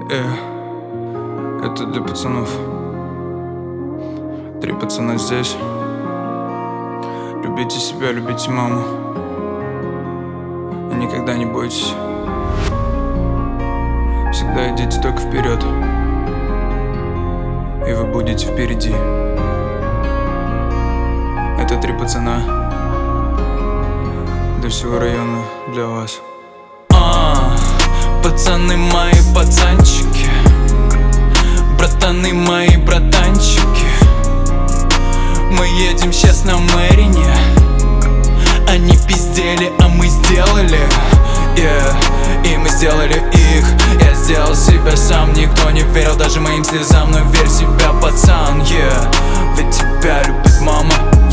Это для пацанов. 3 пацана здесь. Любите себя, любите маму. И никогда не бойтесь. Всегда идите только вперед, и вы будете впереди. Это 3 пацана для всего района, для вас. Пацаны мои, пацанчики, братаны мои, братанчики. Мы едем сейчас на Мэрине. Они пиздели, а мы сделали, и мы сделали их. Я сделал себя сам, никто не верил даже моим слезам. Но верь в себя, пацан, ведь тебя любит мама,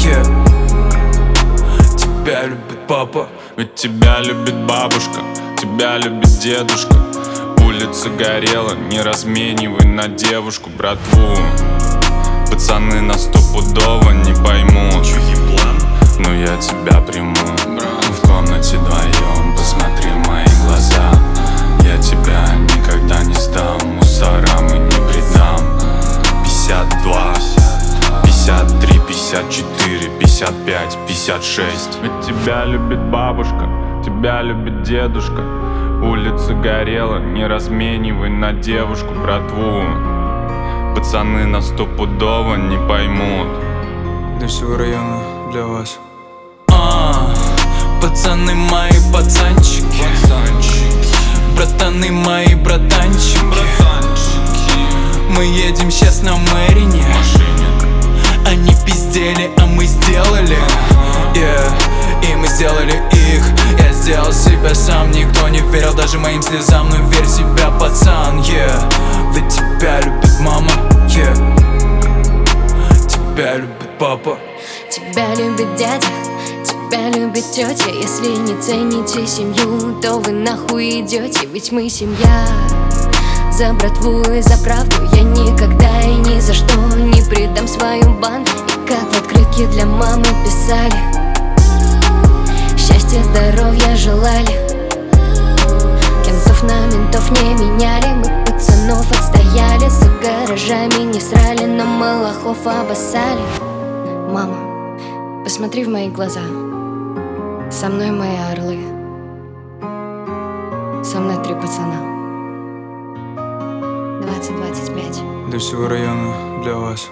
тебя любит папа. Ведь тебя любит бабушка, тебя любит дедушка. Улица горела, не разменивай на девушку, братву. Пацаны нас стопудово не поймут, но я тебя приму. В комнате вдвоем, посмотри в мои глаза. Я тебя никогда не сдам, мусорам и не предам. 52, 53, 54, 55, 56. Ведь тебя любит бабушка, тебя любит дедушка. Улица горела, не разменивай на девушку, братву. Пацаны нас стопудово не поймут. Для всего района, для вас. Пацаны мои, пацанчики, братаны мои, братанчики. Мы едем сейчас на Мэрине. Они пиздели, а мы сделали, и мы сделали их. Я сделал себя сам, никто не верил даже моим слезам. Но верь в себя, пацан, ведь тебя любит мама, тебя любит папа. Тебя любит дядя, тебя любит тетя. Если не цените семью, то вы нахуй идете. Ведь мы семья. За братву и за правду я никогда и ни за что не предам свою банду. И как в открытке для мамы писали, счастья, здоровья желали. Кентов на ментов не меняли. Мы пацанов отстояли, за гаражами не срали, но малахов обоссали. Мама, посмотри в мои глаза. Со мной мои орлы, со мной 3 пацана. 20-25. Для всего района, для вас.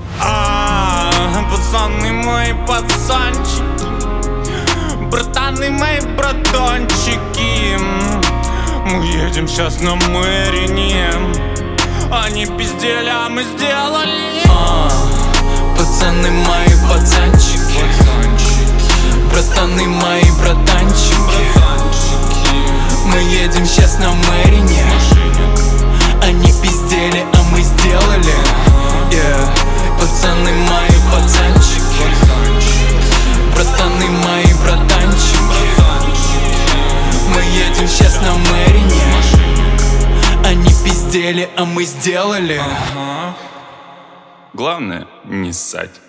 Пацаны мои, пацанчики, братаны мои, братанчики. Мы едем сейчас на Мэрине. Они пиздели, а мы сделали. Пацаны мои, пацанчики, братаны мои, братанчики. Мы едем сейчас на Мэрине. Они пиздели, а мы сделали, Пацаны мои, пацанчики, братаны мои, братанчики. Мы едем сейчас на Мэрине. Они пиздели, а мы сделали. Главное не ссать.